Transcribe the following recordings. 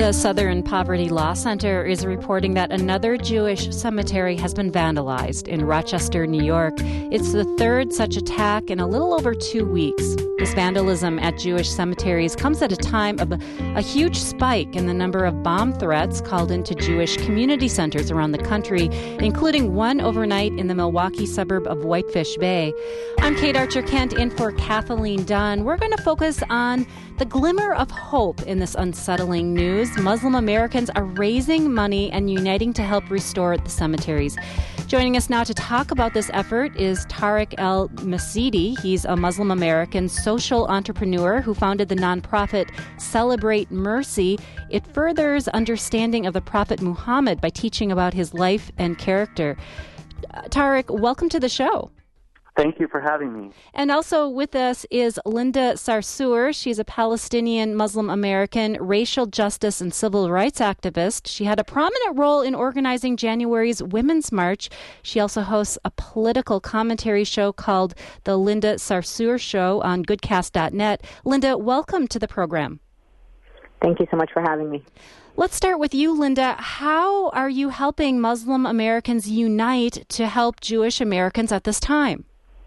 The Southern Poverty Law Center is reporting that another Jewish cemetery has been vandalized in Rochester, New York. It's the third such attack in a little over 2 weeks. This vandalism at Jewish cemeteries comes at a time of a huge spike in the number of bomb threats called into Jewish community centers around the country, including one overnight in the Milwaukee suburb of Whitefish Bay. I'm Kate Archer-Kent in for Kathleen Dunn. We're going to focus on the glimmer of hope in this unsettling news. Muslim Americans are raising money and uniting to help restore the cemeteries. Joining us now to talk about this effort is Tariq El-Masidi. He's a Muslim American social entrepreneur who founded the nonprofit Celebrate Mercy. It furthers understanding of the Prophet Muhammad by teaching about his life and character. Tariq, welcome to the show. Thank you for having me. And also with us is Linda Sarsour. She's a Palestinian Muslim American racial justice and civil rights activist. She had a prominent role in organizing January's Women's March. She also hosts a political commentary show called The Linda Sarsour Show on goodcast.net. Linda, welcome to the program. Thank you so much for having me. Let's start with you, Linda. How are you helping Muslim Americans unite to help Jewish Americans at this time?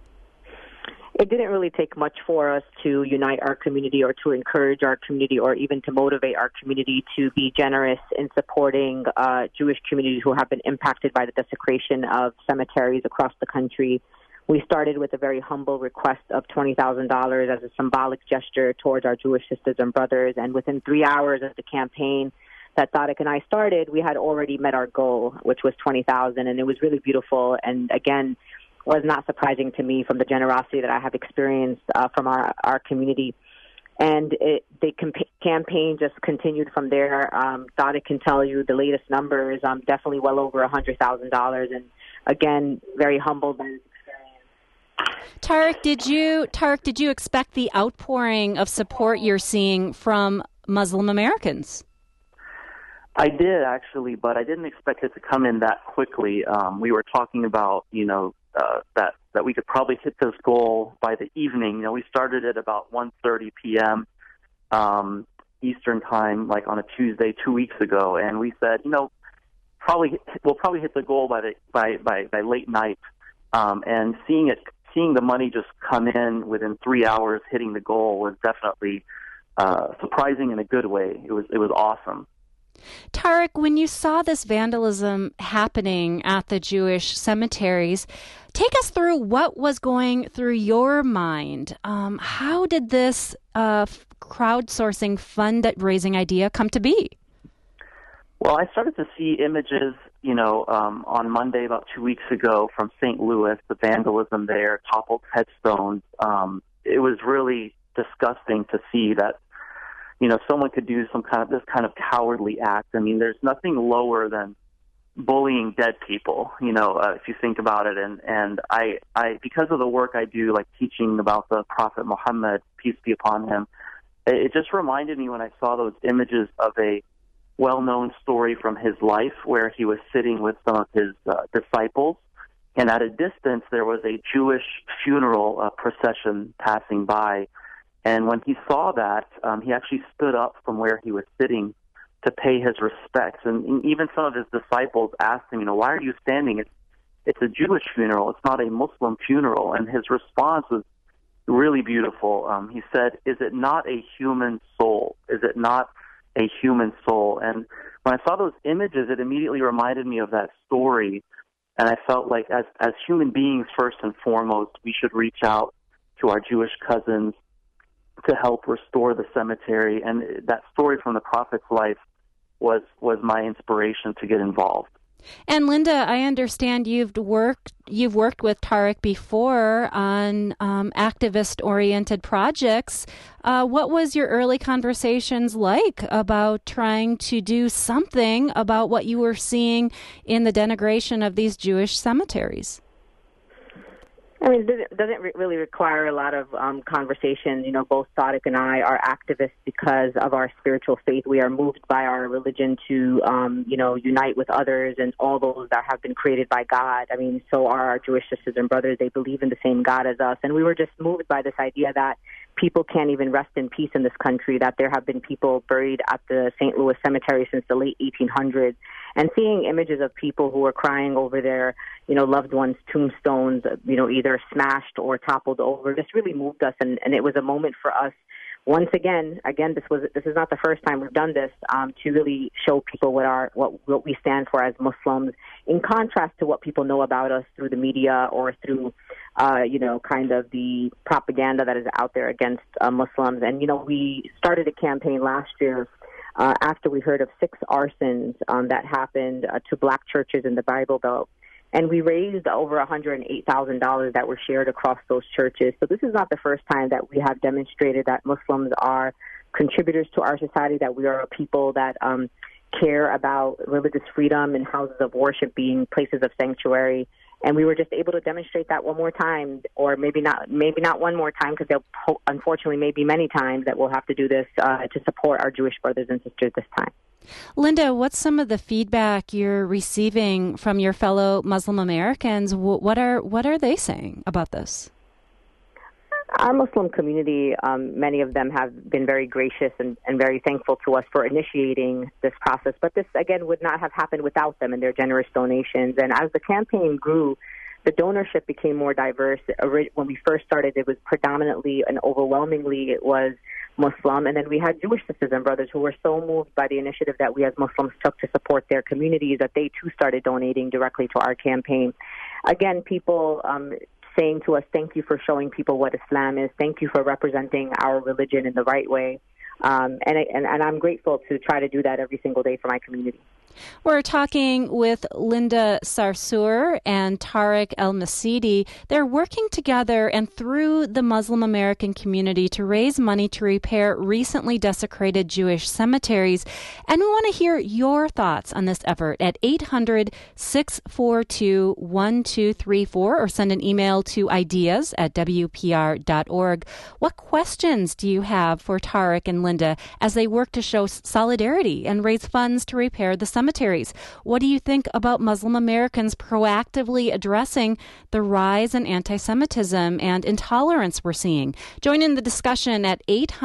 It didn't really take much for us to unite our community or to encourage our community or even to motivate our community to be generous in supporting Jewish communities who have been impacted by the desecration of cemeteries across the country. We started with a very humble request of $20,000 as a symbolic gesture towards our Jewish sisters and brothers. And within 3 hours of the campaign that Tariq and I started, we had already met our goal, which was $20,000. And it was really beautiful. And again, was not surprising to me from the generosity that I have experienced from our community. And the campaign just continued from there. Tariq can tell you the latest numbers, definitely well over $100,000. And again, very humbled by this experience. Tariq, did you expect the outpouring of support you're seeing from Muslim Americans? I did, actually, but I didn't expect it to come in that quickly. We were talking about, that we could probably hit this goal by the evening. We started at about 1:30 p.m. Eastern time, like on a Tuesday 2 weeks ago, and we said, we'll probably hit the goal by late night. And seeing the money just come in within 3 hours, hitting the goal was definitely surprising in a good way. It was awesome. Tariq, when you saw this vandalism happening at the Jewish cemeteries, take us through what was going through your mind. How did this crowdsourcing fundraising idea come to be? Well, I started to see images, on Monday about 2 weeks ago from St. Louis, the vandalism there, toppled headstones. It was really disgusting to see that someone could do this kind of cowardly act. I mean, there's nothing lower than bullying dead people, if you think about it. And I, because of the work I do, like teaching about the Prophet Muhammad, peace be upon him, it just reminded me when I saw those images of a well-known story from his life where he was sitting with some of his disciples. And at a distance, there was a Jewish funeral procession passing by. And when he saw that, he actually stood up from where he was sitting to pay his respects. And even some of his disciples asked him, why are you standing? It's a Jewish funeral. It's not a Muslim funeral. And his response was really beautiful. He said, is it not a human soul? Is it not a human soul? And when I saw those images, it immediately reminded me of that story. And I felt like as human beings, first and foremost, we should reach out to our Jewish cousins to help restore the cemetery. And that story from the Prophet's life was my inspiration to get involved. And Linda, I understand you've worked with Tariq before on activist-oriented projects. What was your early conversations like about trying to do something about what you were seeing in the denigration of these Jewish cemeteries? I mean, it doesn't really require a lot of conversation. Both Tariq and I are activists because of our spiritual faith. We are moved by our religion to, unite with others and all those that have been created by God. I mean, so are our Jewish sisters and brothers. They believe in the same God as us. And we were just moved by this idea that people can't even rest in peace in this country, that there have been people buried at the St. Louis Cemetery since the late 1800s, and seeing images of people who were crying over their, loved ones' tombstones, either smashed or toppled over, just really moved us, and it was a moment for us. Once again, this is not the first time we've done this, to really show people what we stand for as Muslims, in contrast to what people know about us through the media or through, kind of the propaganda that is out there against Muslims. And, we started a campaign last year after we heard of 6 arsons that happened to black churches in the Bible Belt. And we raised over $108,000 that were shared across those churches. So this is not the first time that we have demonstrated that Muslims are contributors to our society, that we are a people that care about religious freedom and houses of worship being places of sanctuary. And we were just able to demonstrate that one more time, or maybe not one more time, because there unfortunately may be many times that we'll have to do this to support our Jewish brothers and sisters this time. Linda, what's some of the feedback you're receiving from your fellow Muslim Americans? What are they saying about this? Our Muslim community, many of them have been very gracious and very thankful to us for initiating this process. But this, again, would not have happened without them and their generous donations. And as the campaign grew, the donorship became more diverse. When we first started, it was predominantly and overwhelmingly it was Muslim, and then we had Jewish sisters and brothers who were so moved by the initiative that we as Muslims took to support their communities that they too started donating directly to our campaign. Again, people saying to us, thank you for showing people what Islam is, thank you for representing our religion in the right way, and I'm grateful to try to do that every single day for my community. We're talking with Linda Sarsour and Tariq El-Masidi. They're working together and through the Muslim American community to raise money to repair recently desecrated Jewish cemeteries. And we want to hear your thoughts on this effort at 800-642-1234 or send an email to ideas@wpr.org. What questions do you have for Tariq and Linda as they work to show solidarity and raise funds to repair the cemeteries? What do you think about Muslim Americans proactively addressing the rise in anti-Semitism and intolerance we're seeing? Join in the discussion at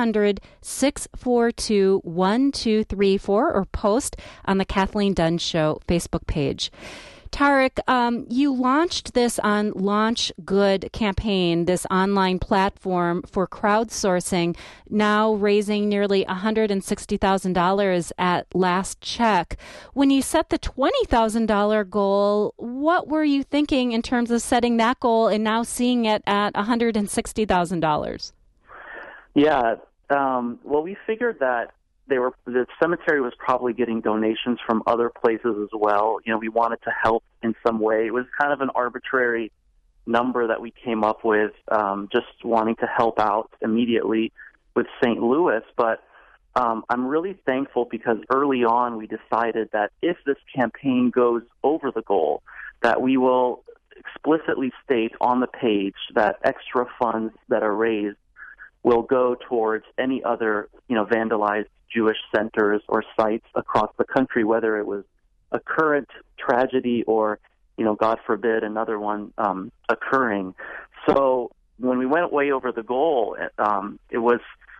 800-642-1234 or post on the Kathleen Dunn Show Facebook page. Tariq, you launched this on Launch Good campaign, this online platform for crowdsourcing, now raising nearly $160,000 at last check. When you set the $20,000 goal, what were you thinking in terms of setting that goal and now seeing it at $160,000? Yeah, well, we figured that the cemetery was probably getting donations from other places as well. We wanted to help in some way. It was kind of an arbitrary number that we came up with, just wanting to help out immediately with St. Louis. But I'm really thankful because early on we decided that if this campaign goes over the goal, that we will explicitly state on the page that extra funds that are raised will go towards any other, vandalized Jewish centers or sites across the country, whether it was a current tragedy or, God forbid, another one occurring. So when we went way over the goal, it was,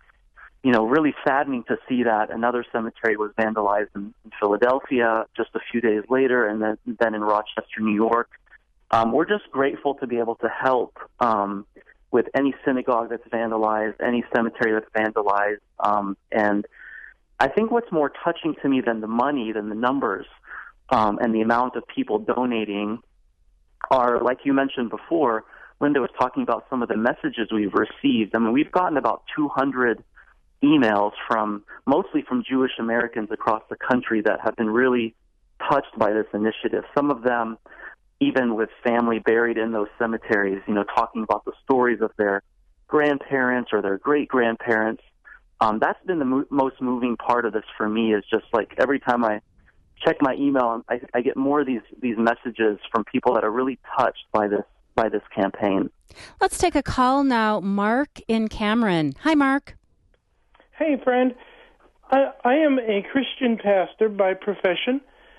really saddening to see that another cemetery was vandalized in Philadelphia just a few days later, and then in Rochester, New York. We're just grateful to be able to help with any synagogue that's vandalized, any cemetery that's vandalized, and I think what's more touching to me than the money, than the numbers, and the amount of people donating are, like you mentioned before, Linda was talking about some of the messages we've received. I mean, we've gotten about 200 emails mostly from Jewish Americans across the country that have been really touched by this initiative. Some of them even with family buried in those cemeteries, talking about the stories of their grandparents or their great-grandparents. That's been the most moving part of this for me, is just like every time I check my email, I get more of these messages from people that are really touched by this campaign. Let's take a call now. Mark in Cameron. Hi, Mark. Hey, friend. I am a Christian pastor by profession.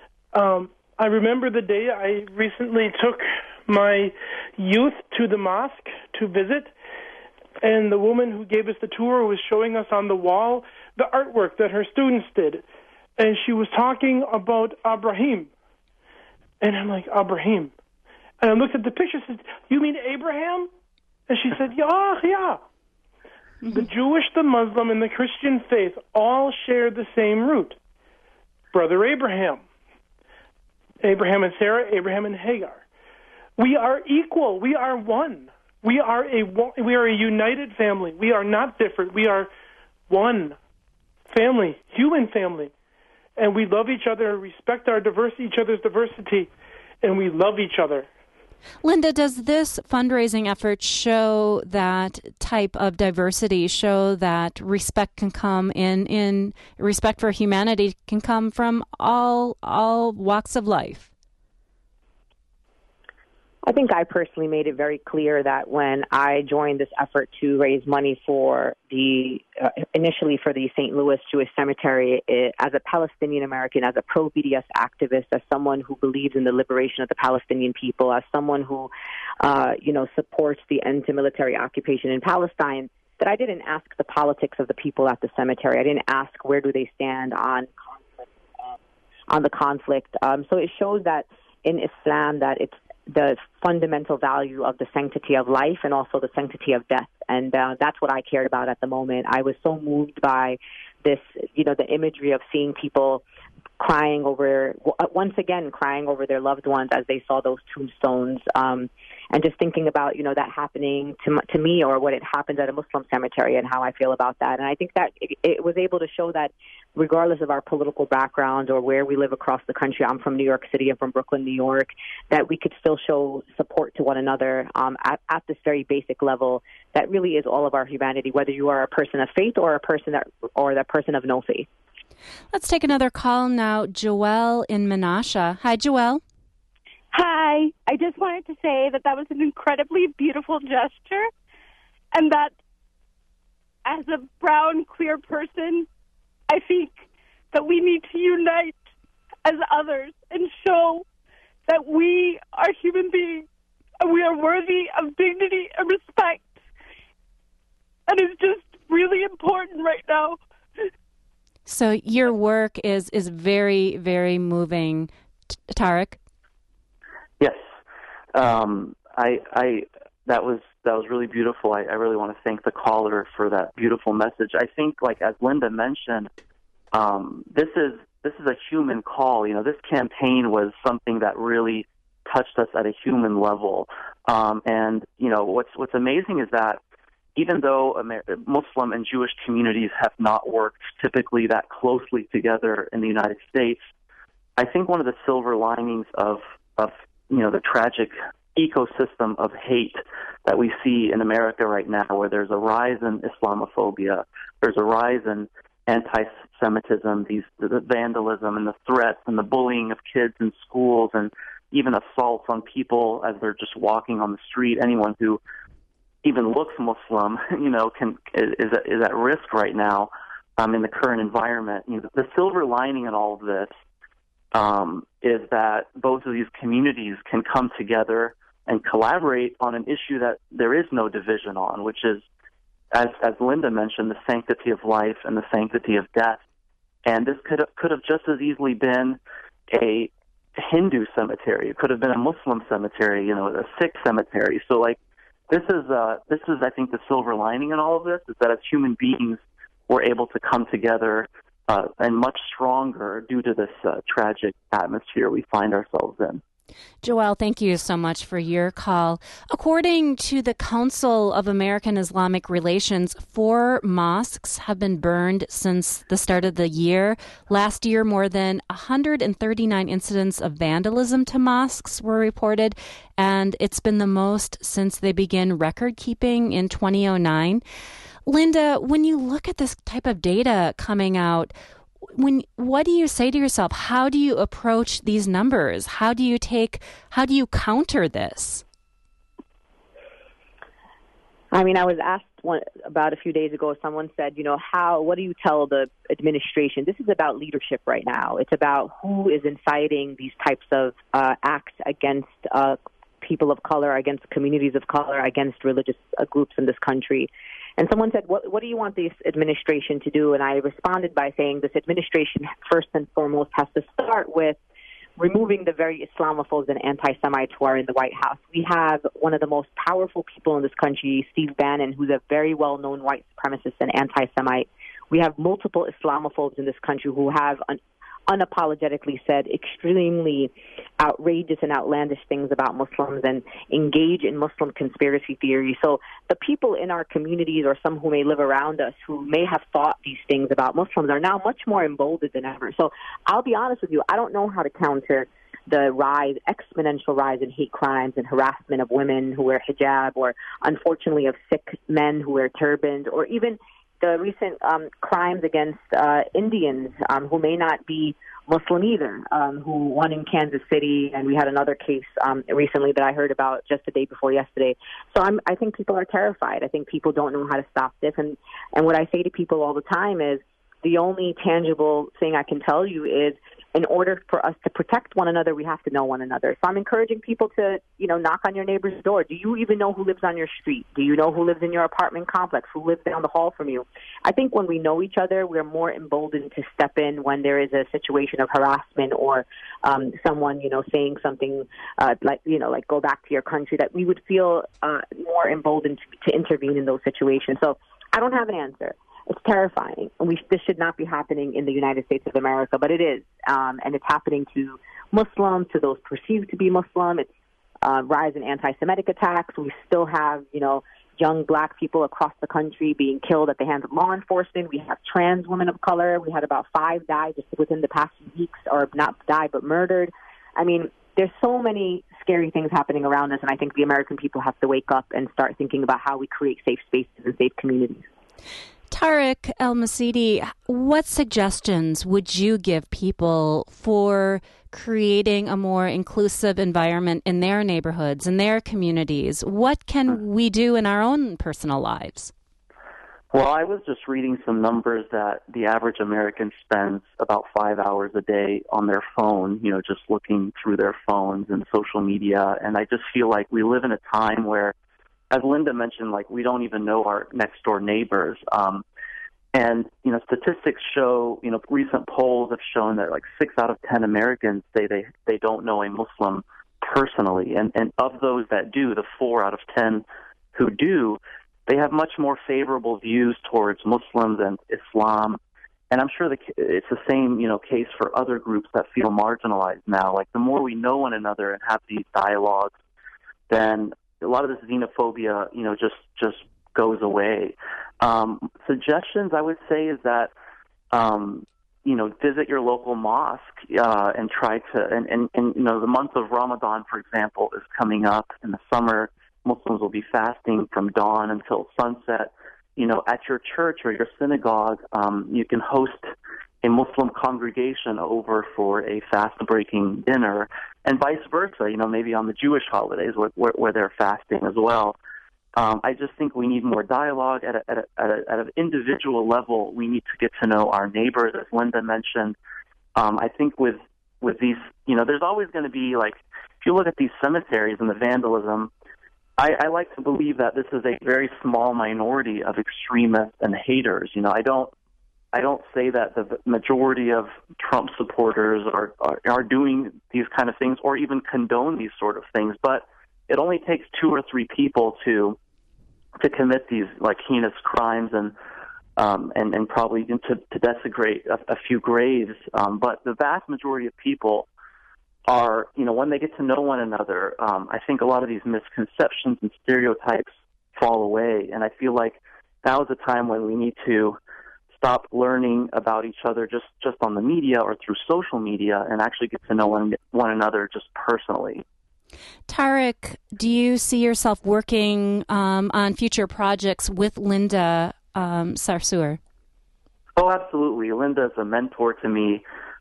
I remember the day I recently took my youth to the mosque to visit, and the woman who gave us the tour was showing us on the wall the artwork that her students did. And she was talking about Abraham. And I'm like, Abraham. And I looked at the picture and said, you mean Abraham? And she said, yeah. Mm-hmm. The Jewish, the Muslim, and the Christian faith all share the same root. Brother Abraham. Abraham and Sarah, Abraham and Hagar. We are equal. We are one. We are a united family. We are not different. We are one family, human family. And we love each other, respect each other's diversity, and we love each other. Linda, does this fundraising effort show that type of diversity, show that respect can come in respect for humanity can come from all walks of life? I think I personally made it very clear that when I joined this effort to raise money for initially for the St. Louis Jewish Cemetery, as a Palestinian American, as a pro-BDS activist, as someone who believes in the liberation of the Palestinian people, as someone who, supports the end to military occupation in Palestine, that I didn't ask the politics of the people at the cemetery. I didn't ask where do they stand on the conflict. So it shows that in Islam that it's the fundamental value of the sanctity of life and also the sanctity of death. And that's what I cared about at the moment. I was so moved by this, the imagery of seeing people once again crying over their loved ones as they saw those tombstones, and just thinking about, that happening to me, or what it happened at a Muslim cemetery, and how I feel about that. And I think that it was able to show that regardless of our political background or where we live across the country, I'm from New York City, I'm from Brooklyn, New York, that we could still show support to one another at this very basic level that really is all of our humanity, whether you are a person of faith or a person of no faith. Let's take another call now. Joelle in Menasha. Hi, Joelle. Hi. I just wanted to say that was an incredibly beautiful gesture, and that as a brown, queer person, I think that we need to unite as others and show that we are human beings and we are worthy of dignity and respect. And it's just really important right now. So your work is very, very moving. Tarek? Yes. That was really beautiful. I really want to thank the caller for that beautiful message. I think, like as Linda mentioned, this is a human call. This campaign was something that really touched us at a human level. And what's amazing is that even though Muslim and Jewish communities have not worked typically that closely together in the United States, I think one of the silver linings of the tragic ecosystem of hate that we see in America right now, where there's a rise in Islamophobia, there's a rise in anti-Semitism, the vandalism and the threats and the bullying of kids in schools, and even assaults on people as they're just walking on the street. Anyone who even looks Muslim, is at risk right now in the current environment. The silver lining in all of this is that both of these communities can come together and collaborate on an issue that there is no division on, which is, as Linda mentioned, the sanctity of life and the sanctity of death. And this could have just as easily been a Hindu cemetery. It could have been a Muslim cemetery, a Sikh cemetery. So, this is I think the silver lining in all of this is that as human beings we're able to come together and much stronger due to this tragic atmosphere we find ourselves in. Joelle, thank you so much for your call. According to the Council of American Islamic Relations, 4 mosques have been burned since the start of the year. Last year, more than 139 incidents of vandalism to mosques were reported, and it's been the most since they began record keeping in 2009. Linda, when you look at this type of data coming out, what do you say to yourself? How do you approach these numbers? How do you counter this? I was asked about a few days ago, someone said, what do you tell the administration? This is about leadership right now. It's about who is inciting these types of acts against people of color, against communities of color, against religious groups in this country. And someone said, what do you want this administration to do? And I responded by saying this administration, first and foremost, has to start with removing the very Islamophobes and anti-Semites who are in the White House. We have one of the most powerful people in this country, Steve Bannon, who's a very well-known white supremacist and anti-Semite. We have multiple Islamophobes in this country who have unapologetically said extremely outrageous and outlandish things about Muslims and engage in Muslim conspiracy theory. So the people in our communities, or some who may live around us, who may have thought these things about Muslims, are now much more emboldened than ever. So I'll be honest with you, I don't know how to counter the exponential rise in hate crimes and harassment of women who wear hijab, or unfortunately of Sikh men who wear turbans, or even the recent crimes against Indians who may not be Muslim either, one in Kansas City, and we had another case recently that I heard about just the day before yesterday. So I think people are terrified. I think people don't know how to stop this. And what I say to people all the time is, the only tangible thing I can tell you is, in order for us to protect one another, we have to know one another. So I'm encouraging people to, knock on your neighbor's door. Do you even know who lives on your street? Do you know who lives in your apartment complex, who lives down the hall from you? I think when we know each other, we're more emboldened to step in when there is a situation of harassment or someone, saying something like go back to your country, that we would feel more emboldened to intervene in those situations. So I don't have an answer. It's terrifying. This should not be happening in the United States of America, but it is. And it's happening to Muslims, to those perceived to be Muslim. It's rise in anti-Semitic attacks. We still have, young black people across the country being killed at the hands of law enforcement. We have trans women of color. We had about 5 die just within the past few weeks, or not die, but murdered. I mean, there's so many scary things happening around us, and I think the American people have to wake up and start thinking about how we create safe spaces and safe communities. Tariq El-Masidi, what suggestions would you give people for creating a more inclusive environment in their neighborhoods, in their communities? What can we do in our own personal lives? Well, I was just reading some numbers that the average American spends about 5 hours a day on their phone, just looking through their phones and social media. And I just feel like we live in a time where, as Linda mentioned, we don't even know our next door neighbors. And, statistics show, recent polls have shown that 6 out of 10 Americans say they don't know a Muslim personally. And of those that do, the 4 out of 10 who do, they have much more favorable views towards Muslims and Islam. And I'm sure it's the same, case for other groups that feel marginalized now. The more we know one another and have these dialogues, then a lot of this xenophobia, just goes away. Suggestions I would say is that, visit your local mosque and try to, and the month of Ramadan, for example, is coming up. In the summer, Muslims will be fasting from dawn until sunset. At your church or your synagogue, you can host a Muslim congregation over for a fast-breaking dinner, and vice versa, maybe on the Jewish holidays where they're fasting as well. I just think we need more dialogue at an individual level. We need to get to know our neighbors, as Linda mentioned. I think with these, there's always going to be, if you look at these cemeteries and the vandalism, I like to believe that this is a very small minority of extremists and haters. I don't say that the majority of Trump supporters are doing these kind of things or even condone these sort of things, but it only takes 2 or 3 people to commit these heinous crimes and probably to desecrate a few graves. But the vast majority of people are, when they get to know one another, I think a lot of these misconceptions and stereotypes fall away. And I feel like now is a time when we need to stop learning about each other just on the media or through social media and actually get to know one another just personally. Tariq, do you see yourself working on future projects with Linda Sarsour? Oh, absolutely. Linda is a mentor to me.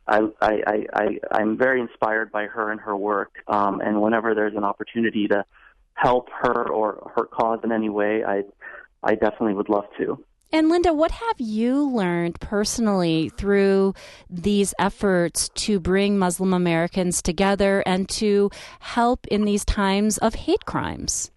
I'm very inspired by her and her work, and whenever there's an opportunity to help her or her cause in any way, I definitely would love to. And Linda, what have you learned personally through these efforts to bring Muslim Americans together and to help in these times of hate crimes?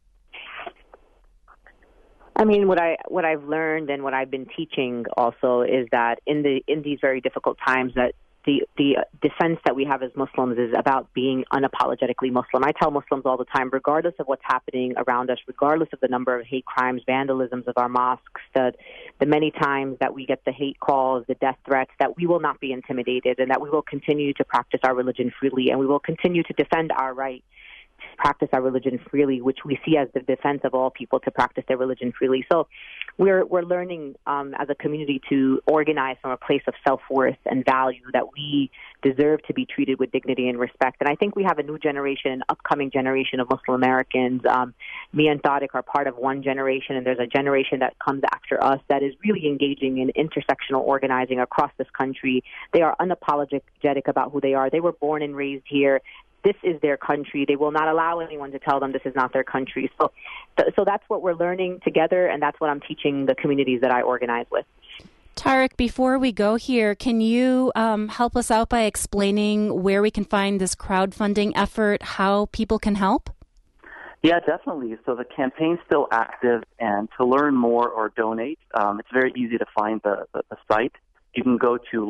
I mean, what I've learned and what I've been teaching also is that in these very difficult times, that the defense that we have as Muslims is about being unapologetically Muslim. I tell Muslims all the time, regardless of what's happening around us, regardless of the number of hate crimes, vandalisms of our mosques, the many times that we get the hate calls, the death threats, that we will not be intimidated and that we will continue to practice our religion freely, and we will continue to defend our right to practice our religion freely, which we see as the defense of all people to practice their religion freely. So we're learning as a community to organize from a place of self-worth and value, that we deserve to be treated with dignity and respect. And I think we have a new generation, an upcoming generation of Muslim Americans. Me and Tariq are part of one generation, and there's a generation that comes after us that is really engaging in intersectional organizing across this country. They are unapologetic about who they are. They were born and raised here. This is their country. They will not allow anyone to tell them this is not their country. So that's what we're learning together, and that's what I'm teaching the communities that I organize with. Tariq, before we go here, can you help us out by explaining where we can find this crowdfunding effort, how people can help? Yeah, definitely. So the campaign's still active, and to learn more or donate, it's very easy to find the site. You can go to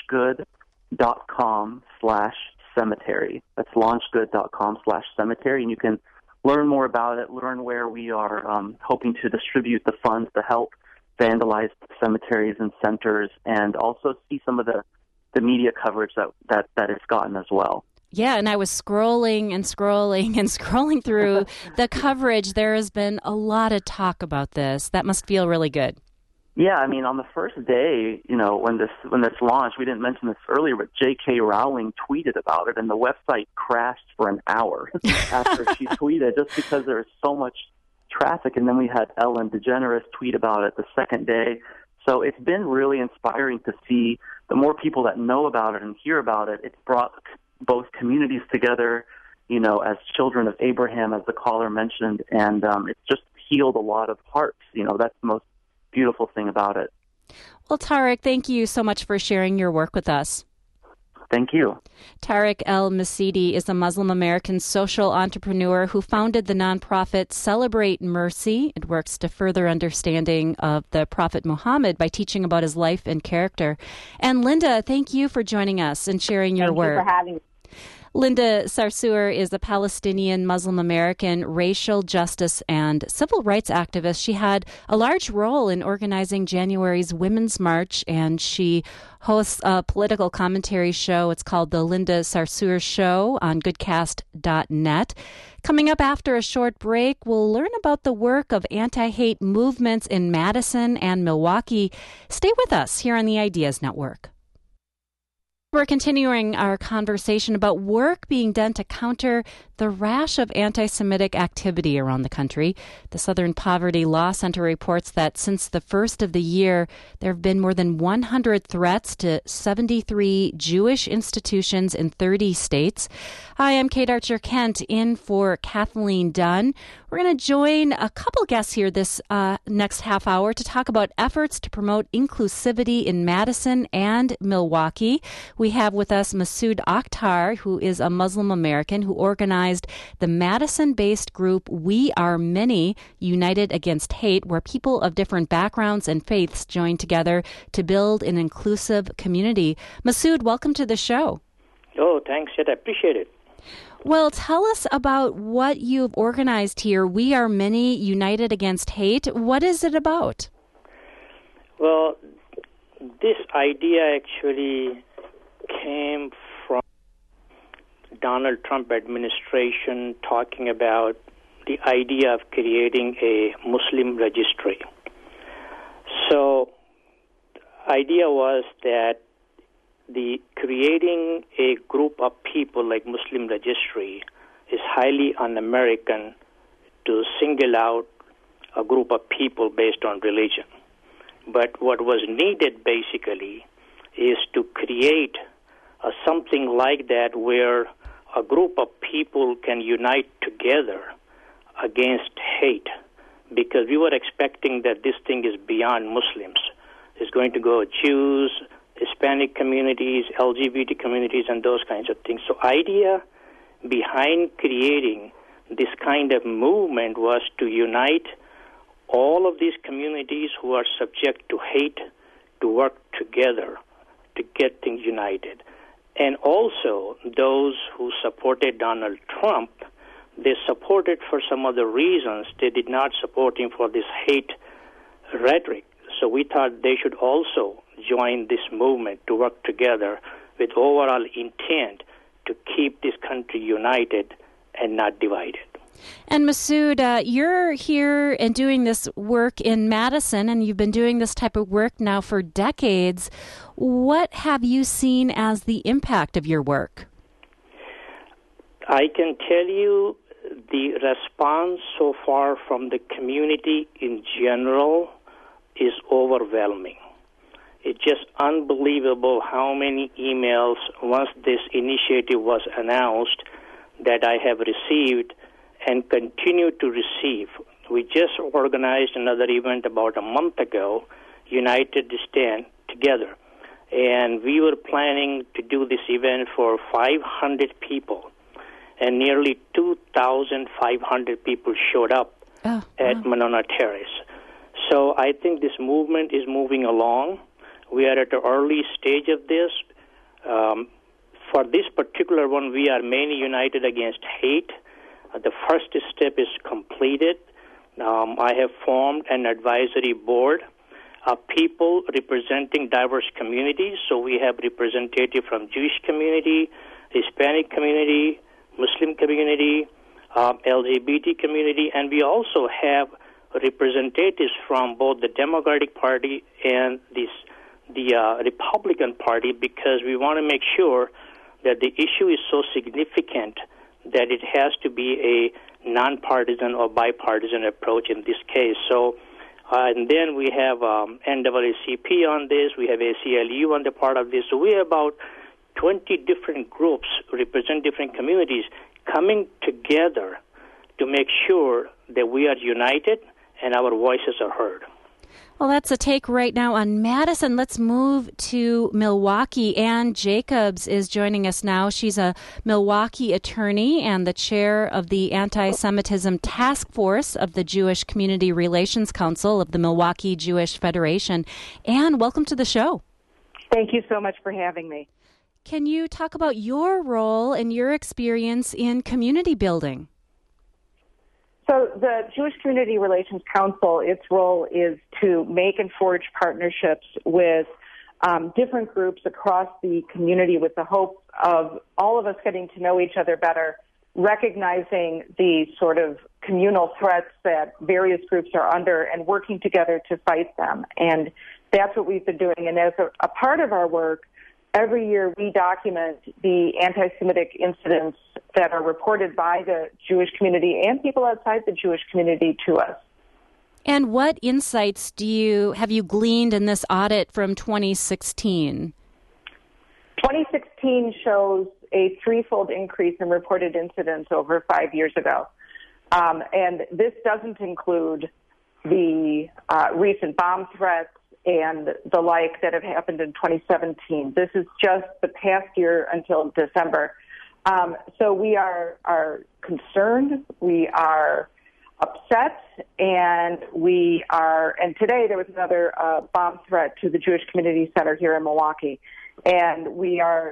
launchgood.com/cemetery. That's launchgood.com/cemetery, and you can learn more about it, learn where we are hoping to distribute the funds to help vandalize cemeteries and centers, and also see some of the media coverage that it's gotten as well. Yeah, and I was scrolling through the coverage. There has been a lot of talk about this. That must feel really good. Yeah, I mean, on the first day, when this launched, we didn't mention this earlier, but J.K. Rowling tweeted about it, and the website crashed for an hour after she tweeted, just because there was so much traffic. And then we had Ellen DeGeneres tweet about it the second day. So it's been really inspiring to see the more people that know about it and hear about it. It's brought both communities together, as children of Abraham, as the caller mentioned, and it's just healed a lot of hearts. That's the most beautiful thing about it. Well, Tariq, thank you so much for sharing your work with us. Thank you. Tariq El-Masidi is a Muslim American social entrepreneur who founded the nonprofit Celebrate Mercy. It works to further understanding of the Prophet Muhammad by teaching about his life and character. And Linda, thank you for joining us and sharing your work. Thank you for having me. Linda Sarsour is a Palestinian Muslim American racial justice and civil rights activist. She had a large role in organizing January's Women's March, and she hosts a political commentary show. It's called The Linda Sarsour Show on goodcast.net. Coming up after a short break, we'll learn about the work of anti-hate movements in Madison and Milwaukee. Stay with us here on the Ideas Network. We're continuing our conversation about work being done to counter the rash of anti-Semitic activity around the country. The Southern Poverty Law Center reports that since the first of the year, there have been more than 100 threats to 73 Jewish institutions in 30 states. Hi, I'm Kate Archer-Kent in for Kathleen Dunn. We're going to join a couple guests here this next half hour to talk about efforts to promote inclusivity in Madison and Milwaukee. We have with us Masood Akhtar, who is a Muslim American who organized the Madison-based group We Are Many, United Against Hate, where people of different backgrounds and faiths join together to build an inclusive community. Masood, welcome to the show. Oh, thanks, Ed. I appreciate it. Well, tell us about what you've organized here. We Are Many, United Against Hate. What is it about? Well, this idea actually came from Donald Trump administration talking about the idea of creating a Muslim registry. So the idea was that creating a group of people like Muslim registry is highly un-American to single out a group of people based on religion. But what was needed basically is to create something like that where a group of people can unite together against hate, because we were expecting that this thing is beyond Muslims. It's going to go Jews, Hispanic communities, LGBT communities, and those kinds of things. So idea behind creating this kind of movement was to unite all of these communities who are subject to hate to work together to get things united. And also those who supported Donald Trump, they supported for some other reasons. They did not support him for this hate rhetoric. So we thought they should also join this movement to work together with overall intent to keep this country united and not divided. And Masood, you're here and doing this work in Madison, and you've been doing this type of work now for decades. What have you seen as the impact of your work? I can tell you the response so far from the community in general is overwhelming. It's just unbelievable how many emails, once this initiative was announced, that I have received and continue to receive. We just organized another event about a month ago, United Stand Together. And we were planning to do this event for 500 people. And nearly 2,500 people showed up at Monona Terrace. So I think this movement is moving along. We are at the early stage of this. For this particular one, we are mainly united against hate. The first step is completed. I have formed an advisory board of people representing diverse communities. So we have representative from Jewish community, Hispanic community, Muslim community, LGBT community, and we also have representatives from both the Democratic Party and the Republican Party, because we want to make sure that the issue is so significant that it has to be a nonpartisan or bipartisan approach in this case. So, and then we have NAACP on this, we have ACLU on the part of this. So we have about 20 different groups represent different communities coming together to make sure that we are united and our voices are heard. Well, that's a take right now on Madison. Let's move to Milwaukee. Ann Jacobs is joining us now. She's a Milwaukee attorney and the chair of the Anti-Semitism Task Force of the Jewish Community Relations Council of the Milwaukee Jewish Federation. Ann, welcome to the show. Thank you so much for having me. Can you talk about your role and your experience in community building? So the Jewish Community Relations Council, its role is to make and forge partnerships with different groups across the community with the hope of all of us getting to know each other better, recognizing the sort of communal threats that various groups are under and working together to fight them. And that's what we've been doing. And as a part of our work, every year we document the anti-Semitic incidents that are reported by the Jewish community and people outside the Jewish community to us. And what insights have you gleaned in this audit from 2016? 2016 shows a threefold increase in reported incidents over 5 years ago. And this doesn't include the recent bomb threats and the like that have happened in 2017. This is just the past year until December. So we are concerned, we are upset, and and today there was another bomb threat to the Jewish Community Center here in Milwaukee. And we are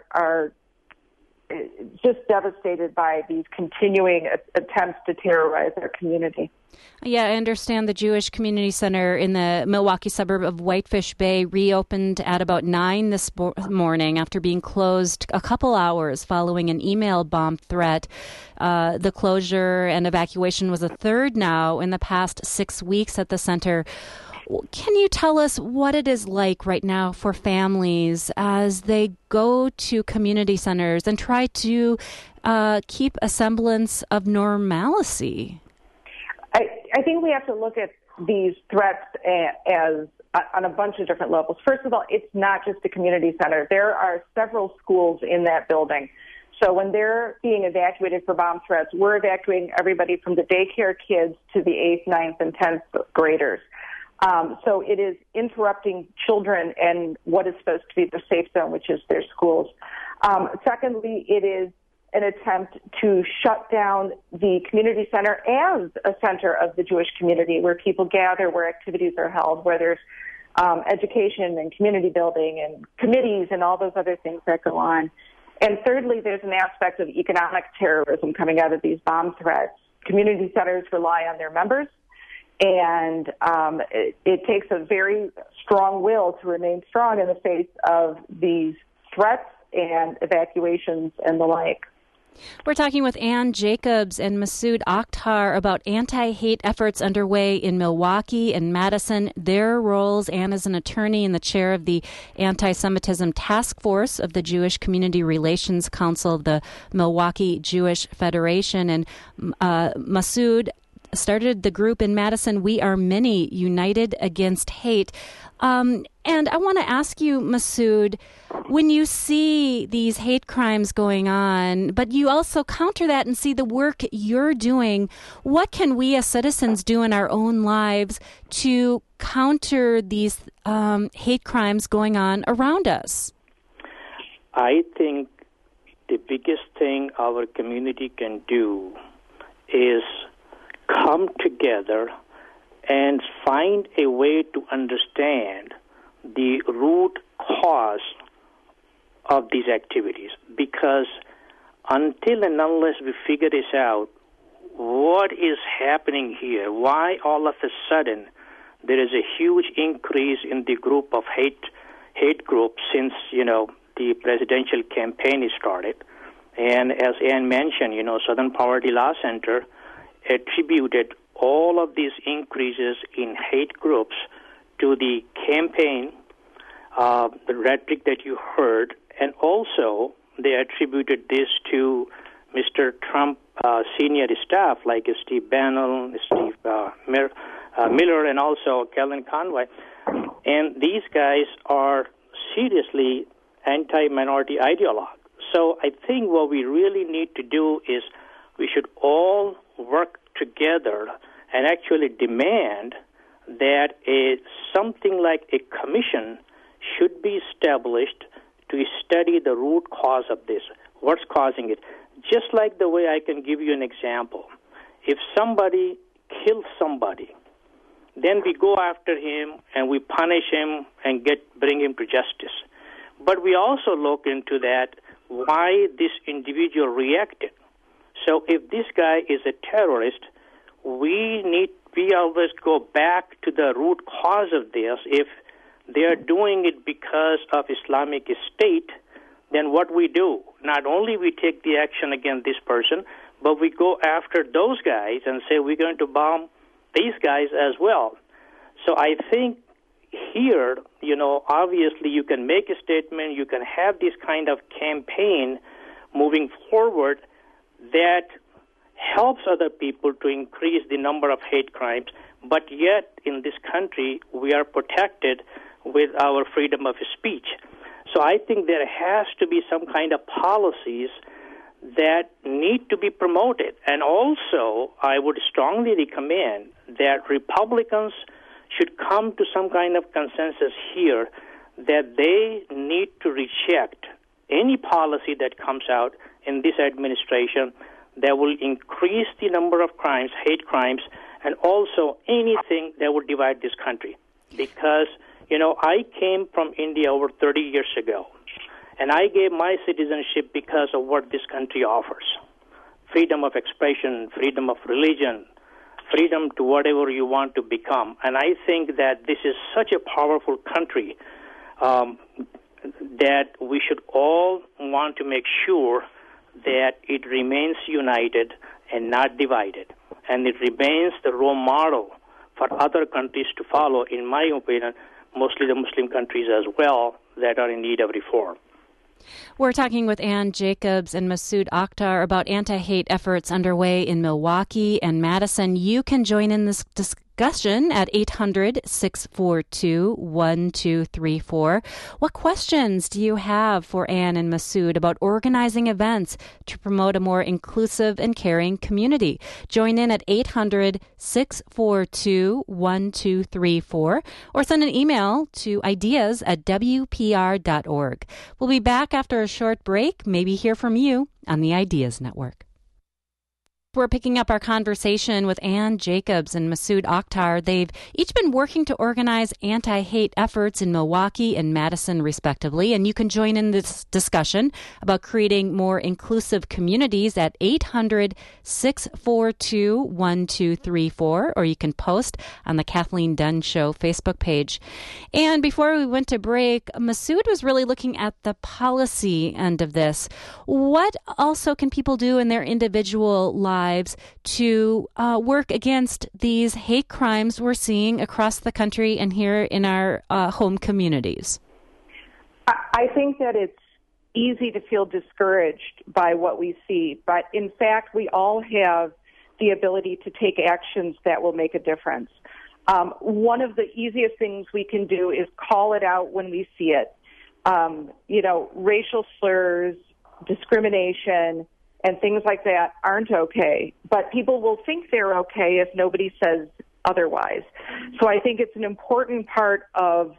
just devastated by these continuing attempts to terrorize our community. Yeah, I understand the Jewish Community Center in the Milwaukee suburb of Whitefish Bay reopened at about 9 this morning after being closed a couple hours following an email bomb threat. The closure and evacuation was a third now in the past 6 weeks at the center. Can you tell us what it is like right now for families as they go to community centers and try to keep a semblance of normalcy? I think we have to look at these threats as on a bunch of different levels. First of all, it's not just a community center. There are several schools in that building. So when they're being evacuated for bomb threats, we're evacuating everybody from the daycare kids to the 8th, 9th, and 10th graders. So it is interrupting children and what is supposed to be their safe zone, which is their schools. Secondly, it is an attempt to shut down the community center as a center of the Jewish community where people gather, where activities are held, where there's education and community building and committees and all those other things that go on. And thirdly, there's an aspect of economic terrorism coming out of these bomb threats. Community centers rely on their members, and it takes a very strong will to remain strong in the face of these threats and evacuations and the like. We're talking with Ann Jacobs and Masood Akhtar about anti-hate efforts underway in Milwaukee and Madison, their roles. Ann is an attorney and the chair of the Anti-Semitism Task Force of the Jewish Community Relations Council of the Milwaukee Jewish Federation. And Masood started the group in Madison, We Are Many, United Against Hate. And I want to ask you, Masood, when you see these hate crimes going on, but you also counter that and see the work you're doing, what can we as citizens do in our own lives to counter these hate crimes going on around us? I think the biggest thing our community can do is come together and find a way to understand the root cause of these activities. Because until and unless we figure this out, what is happening here? Why all of a sudden there is a huge increase in the group of hate groups since, the presidential campaign is started? And as Ann mentioned, Southern Poverty Law Center attributed all of these increases in hate groups to the campaign, the rhetoric that you heard, and also they attributed this to Mr. Trump senior staff like Steve Bannon, Steve Miller, and also Kellyanne Conway. And these guys are seriously anti-minority ideologues. So I think what we really need to do is we should all work together and actually demand that something like a commission should be established to study the root cause of this, what's causing it. Just like the way I can give you an example. If somebody kills somebody, then we go after him and we punish him and bring him to justice. But we also look into that, why this individual reacted. So if this guy is a terrorist, we always go back to the root cause of this. If they are doing it because of Islamic State, then what we do, not only we take the action against this person, but we go after those guys and say we're going to bomb these guys as well. So I think here, obviously you can make a statement, you can have this kind of campaign moving forward that helps other people to increase the number of hate crimes, but yet in this country we are protected with our freedom of speech. So I think there has to be some kind of policies that need to be promoted. And also, I would strongly recommend that Republicans should come to some kind of consensus here that they need to reject any policy that comes out in this administration that will increase the number of crimes, hate crimes, and also anything that would divide this country. Because, I came from India over 30 years ago, and I gave my citizenship because of what this country offers. Freedom of expression, freedom of religion, freedom to whatever you want to become. And I think that this is such a powerful country that we should all want to make sure that it remains united and not divided. And it remains the role model for other countries to follow, in my opinion, mostly the Muslim countries as well, that are in need of reform. We're talking with Ann Jacobs and Masood Akhtar about anti-hate efforts underway in Milwaukee and Madison. You can join in this discussion at 800-642-1234. What questions do you have for Ann and Masood about organizing events to promote a more inclusive and caring community? Join in at 800-642-1234 or send an email to ideas@wpr.org. We'll be back after a short break, maybe hear from you on the Ideas Network. We're picking up our conversation with Ann Jacobs and Masood Akhtar. They've each been working to organize anti-hate efforts in Milwaukee and Madison, respectively. And you can join in this discussion about creating more inclusive communities at 800-642-1234, or you can post on the Kathleen Dunn Show Facebook page. And before we went to break, Masood was really looking at the policy end of this. What also can people do in their individual lives to work against these hate crimes we're seeing across the country and here in our home communities? I think that it's easy to feel discouraged by what we see, but in fact, we all have the ability to take actions that will make a difference. One of the easiest things we can do is call it out when we see it. Racial slurs, discrimination, and things like that aren't okay, but people will think they're okay if nobody says otherwise. So I think it's an important part of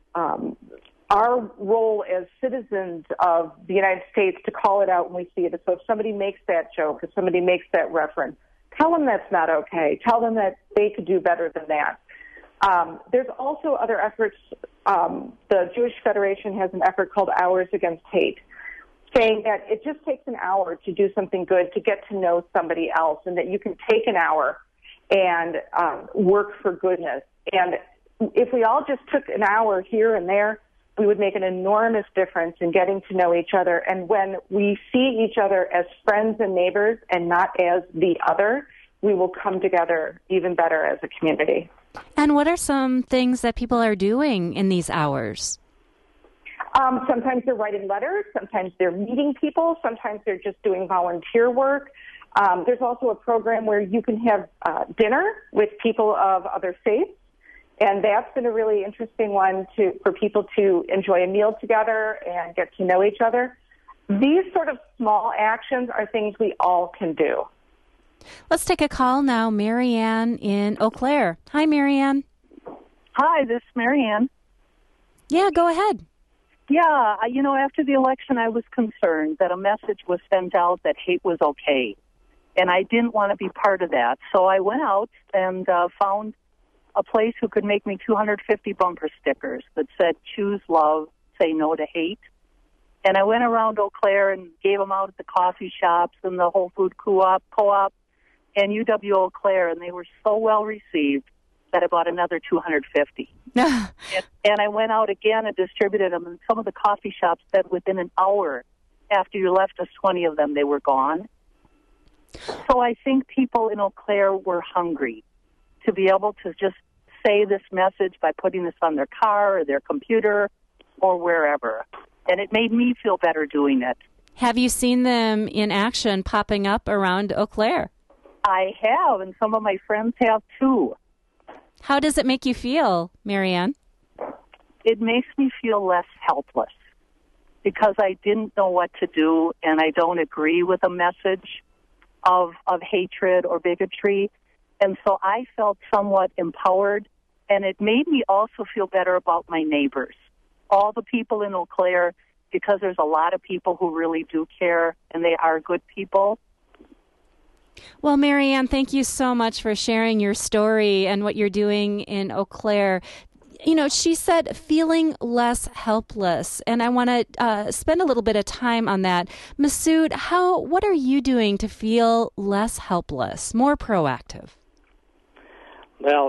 our role as citizens of the United States to call it out when we see it. So if somebody makes that joke, if somebody makes that reference, tell them that's not okay. Tell them that they could do better than that. There's also other efforts. The Jewish Federation has an effort called Hours Against Hate, saying that it just takes an hour to do something good, to get to know somebody else, and that you can take an hour and work for goodness. And if we all just took an hour here and there, we would make an enormous difference in getting to know each other. And when we see each other as friends and neighbors and not as the other, we will come together even better as a community. And what are some things that people are doing in these hours? Sometimes they're writing letters, sometimes they're meeting people, sometimes they're just doing volunteer work. There's also a program where you can have dinner with people of other faiths, and that's been a really interesting one for people to enjoy a meal together and get to know each other. These sort of small actions are things we all can do. Let's take a call now. Marianne in Eau Claire. Hi, Marianne. Hi, this is Marianne. Yeah, go ahead. Yeah, after the election, I was concerned that a message was sent out that hate was okay, and I didn't want to be part of that. So I went out and found a place who could make me 250 bumper stickers that said, "Choose love, say no to hate." And I went around Eau Claire and gave them out at the coffee shops and the Whole Food Co-op, and UW Eau Claire, and they were so well received that I bought another 250. And I went out again and distributed them, and some of the coffee shops said within an hour after you left us 20 of them, they were gone. So I think people in Eau Claire were hungry to be able to just say this message by putting this on their car or their computer or wherever. And it made me feel better doing it. Have you seen them in action popping up around Eau Claire? I have, and some of my friends have too. How does it make you feel, Marianne? It makes me feel less helpless because I didn't know what to do, and I don't agree with a message of hatred or bigotry. And so I felt somewhat empowered, and it made me also feel better about my neighbors, all the people in Eau Claire, because there's a lot of people who really do care, and they are good people. Well, Marianne, thank you so much for sharing your story and what you're doing in Eau Claire. She said feeling less helpless, and I want to spend a little bit of time on that. Masood, what are you doing to feel less helpless, more proactive? Well,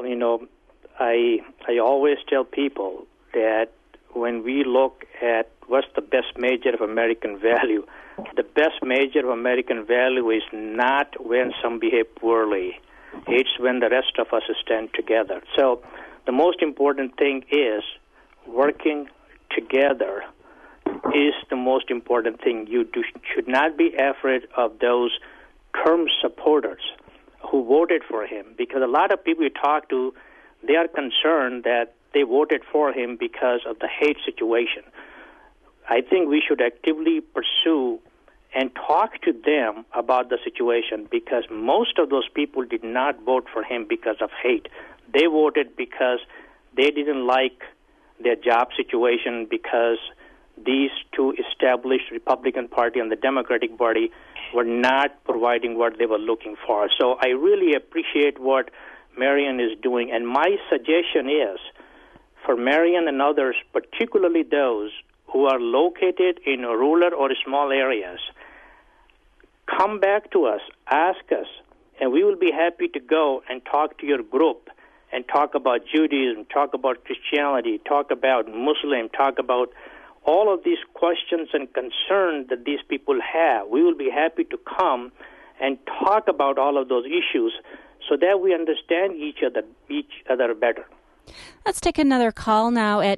I always tell people that when we look at what's the best measure of American value, the best measure of American value is not when some behave poorly. It's when the rest of us stand together. So the most important thing is working together is the most important thing. You should not be afraid of those Trump supporters who voted for him, because a lot of people you talk to, they are concerned that they voted for him because of the hate situation. I think we should actively pursue and talk to them about the situation, because most of those people did not vote for him because of hate. They voted because they didn't like their job situation, because these two established Republican Party and the Democratic Party were not providing what they were looking for. So I really appreciate what Marion is doing, and my suggestion is for Marion and others, particularly those who are located in rural or small areas, come back to us, ask us, and we will be happy to go and talk to your group and talk about Judaism, talk about Christianity, talk about Muslim, talk about all of these questions and concerns that these people have. We will be happy to come and talk about all of those issues so that we understand each other better. Let's take another call now at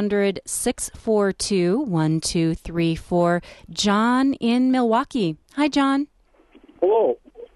800-642-1234. John in Milwaukee. Hi, John. Hello.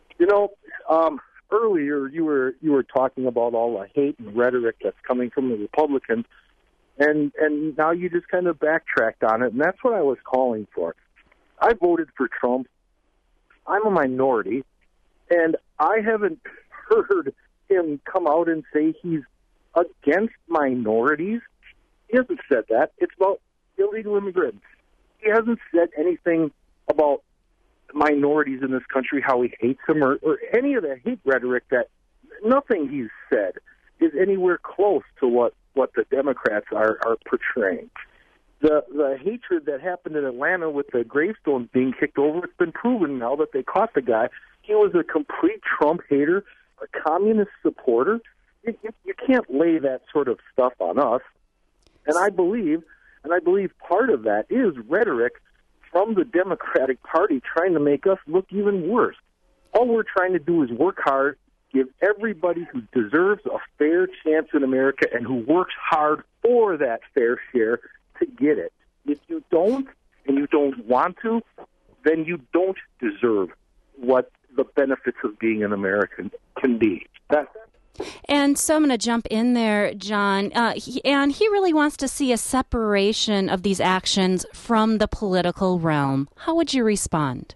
Earlier you were talking about all the hate and rhetoric that's coming from the Republicans, and now you just kind of backtracked on it, and that's what I was calling for. I voted for Trump. I'm a minority, and I haven't heard him come out and say he's against minorities. He hasn't said that. It's about illegal immigrants. He hasn't said anything about minorities in this country, how he hates them, or any of the hate rhetoric. That nothing he's said is anywhere close to what the Democrats are portraying. The hatred that happened in Atlanta with the gravestones being kicked over, it's been proven now that they caught the guy. He was a complete Trump hater, a communist supporter. You can't lay that sort of stuff on us. And I believe part of that is rhetoric from the Democratic Party trying to make us look even worse. All we're trying to do is work hard, give everybody who deserves a fair chance in America and who works hard for that fair share to get it. If you don't, and you don't want to, then you don't deserve what the benefits of being an American can be. And so I'm going to jump in there, John. He really wants to see a separation of these actions from the political realm. How would you respond?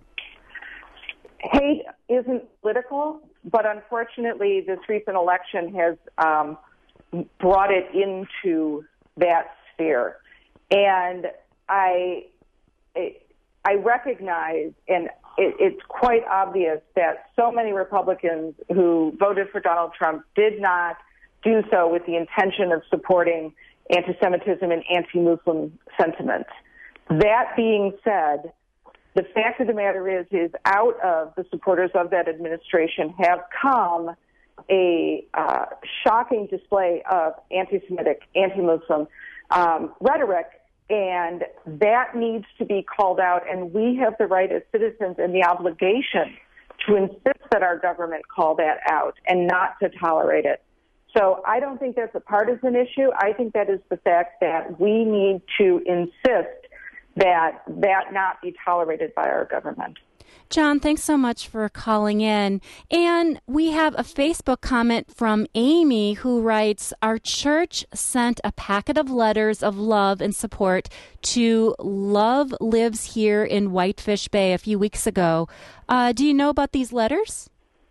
Hate isn't political, but unfortunately this recent election has brought it into that sphere. And I recognize, and it's quite obvious that so many Republicans who voted for Donald Trump did not do so with the intention of supporting anti-Semitism and anti-Muslim sentiment. That being said, the fact of the matter is out of the supporters of that administration have come a shocking display of anti-Semitic, anti-Muslim rhetoric, and that needs to be called out, and we have the right as citizens and the obligation to insist that our government call that out and not to tolerate it. So I don't think that's a partisan issue. I think that is the fact that we need to insist that not be tolerated by our government. John, thanks so much for calling in. And we have a Facebook comment from Amy who writes, our church sent a packet of letters of love and support to Love Lives Here in Whitefish Bay a few weeks ago. Do you know about these letters?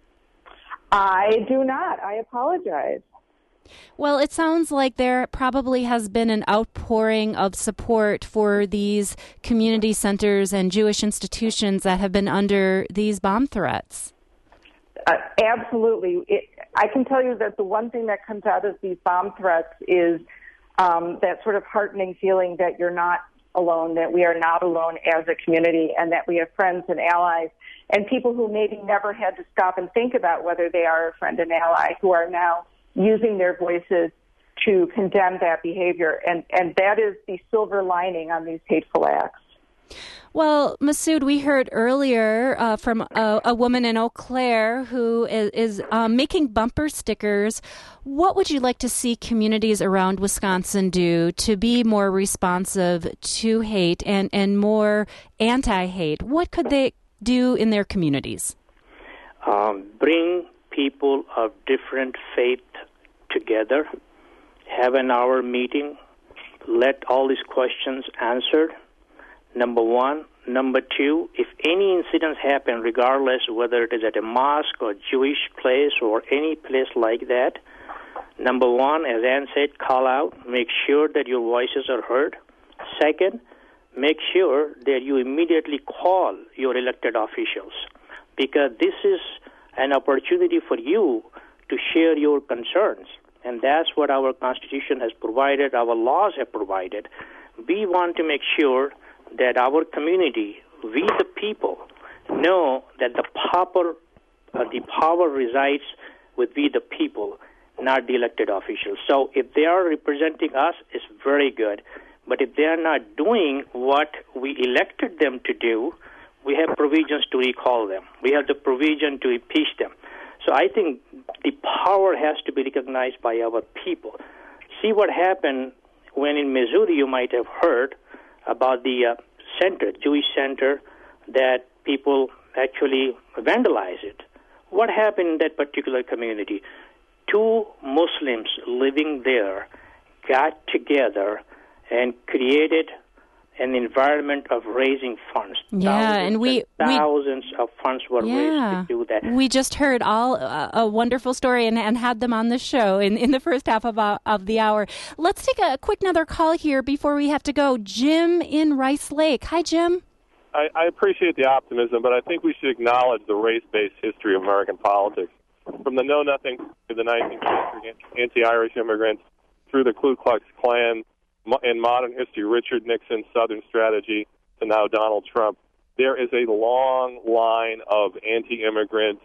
I do not. I apologize. Well, it sounds like there probably has been an outpouring of support for these community centers and Jewish institutions that have been under these bomb threats. Absolutely. I can tell you that the one thing that comes out of these bomb threats is that sort of heartening feeling that you're not alone, that we are not alone as a community, and that we have friends and allies and people who maybe never had to stop and think about whether they are a friend and ally, who are now using their voices to condemn that behavior. And that is the silver lining on these hateful acts. Well, Masood, we heard earlier from a woman in Eau Claire who is making bumper stickers. What would you like to see communities around Wisconsin do to be more responsive to hate and more anti-hate? What could they do in their communities? Bring people of different faith together, have an hour meeting, let all these questions answered, number one. Number two, if any incidents happen, regardless whether it is at a mosque or Jewish place or any place like that, number one, as Ann said, call out, make sure that your voices are heard. Second, make sure that you immediately call your elected officials, because this is an opportunity for you to share your concerns. And that's what our Constitution has provided, our laws have provided. We want to make sure that our community, we the people, know that the power resides with we the people, not the elected officials. So if they are representing us, it's very good. But if they are not doing what we elected them to do, we have provisions to recall them. We have the provision to impeach them. So I think the power has to be recognized by our people. See what happened when in Missouri you might have heard about the center, Jewish center, that people actually vandalized it. What happened in that particular community? 2 Muslims living there got together and created an environment of raising funds. Thousands of funds were raised to do that. We just heard a wonderful story and had them on the show in the first half of the hour. Let's take a quick another call here before we have to go. Jim in Rice Lake. Hi, Jim. I appreciate the optimism, but I think we should acknowledge the race-based history of American politics. From the Know-Nothing to the 19th century anti-Irish immigrants, through the Ku Klux Klan, in modern history, Richard Nixon's Southern strategy, to now Donald Trump, there is a long line of anti-immigrant,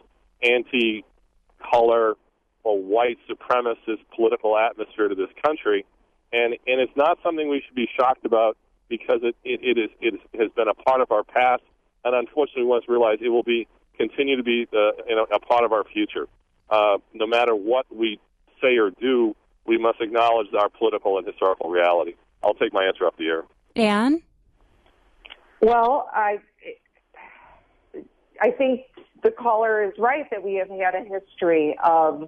anti-color, or white supremacist political atmosphere to this country, and it's not something we should be shocked about, because it has been a part of our past, and unfortunately, we must realize it will continue to be a part of our future. No matter what we say or do, we must acknowledge our political and historical reality. I'll take my answer off the air. Ann? Well, I think the caller is right that we have had a history of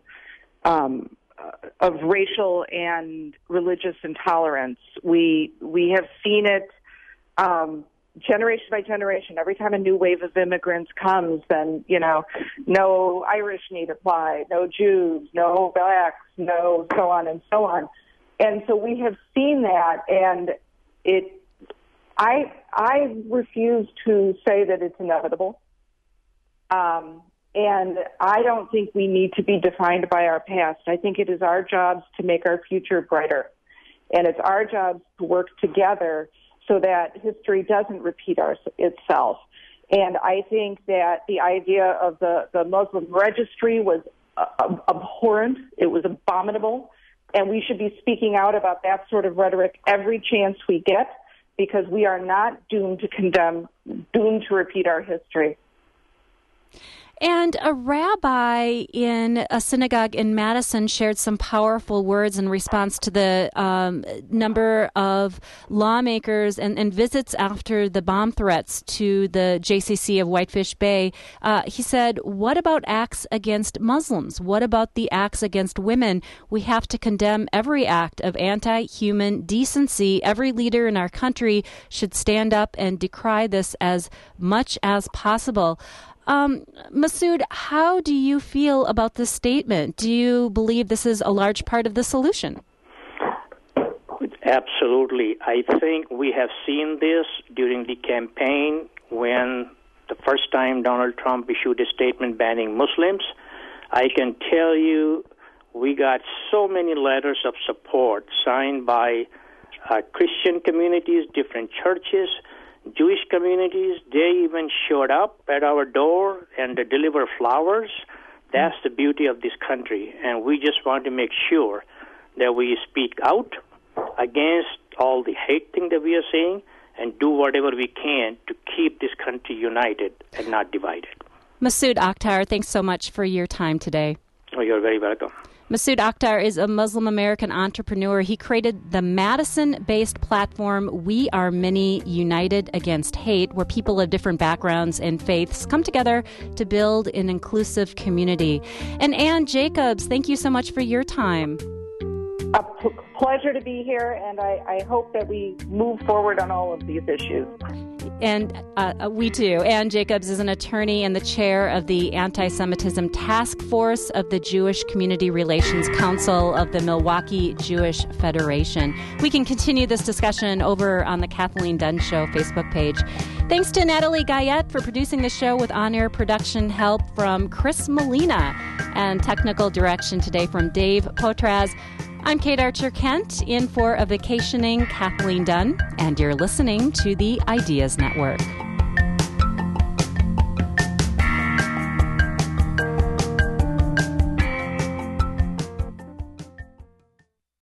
racial and religious intolerance. We have seen it generation by generation. Every time a new wave of immigrants comes, then, no Irish need apply, no Jews, no blacks, no so on and so on. And so we have seen that, and I refuse to say that it's inevitable. And I don't think we need to be defined by our past. I think it is our jobs to make our future brighter. And it's our jobs to work together so that history doesn't repeat itself. And I think that the idea of the Muslim registry was abhorrent. It was abominable. And we should be speaking out about that sort of rhetoric every chance we get, because we are not doomed to condemn, doomed to repeat our history. And a rabbi in a synagogue in Madison shared some powerful words in response to the number of lawmakers and visits after the bomb threats to the JCC of Whitefish Bay. He said, what about acts against Muslims? What about the acts against women? We have to condemn every act of anti-human decency. Every leader in our country should stand up and decry this as much as possible. Masood, how do you feel about this statement? Do you believe this is a large part of the solution? Absolutely. I think we have seen this during the campaign when the first time Donald Trump issued a statement banning Muslims. I can tell you we got so many letters of support signed by Christian communities, different churches, Jewish communities. They even showed up at our door and delivered flowers. That's the beauty of this country, and we just want to make sure that we speak out against all the hate thing that we are seeing and do whatever we can to keep this country united and not divided. Masood Akhtar, thanks so much for your time today. Oh, you're very welcome. Masood Akhtar is a Muslim American entrepreneur. He created the Madison-based platform We Are Many United Against Hate, where people of different backgrounds and faiths come together to build an inclusive community. And Ann Jacobs, thank you so much for your time. A pleasure to be here, and I hope that we move forward on all of these issues. And we too. Ann Jacobs is an attorney and the chair of the Anti-Semitism Task Force of the Jewish Community Relations Council of the Milwaukee Jewish Federation. We can continue this discussion over on the Kathleen Dunn Show Facebook page. Thanks to Natalie Guyette for producing the show with on-air production help from Chris Molina and technical direction today from Dave Potraz. I'm Kate Archer-Kent, in for a vacationing Kathleen Dunn, and you're listening to the Ideas Network.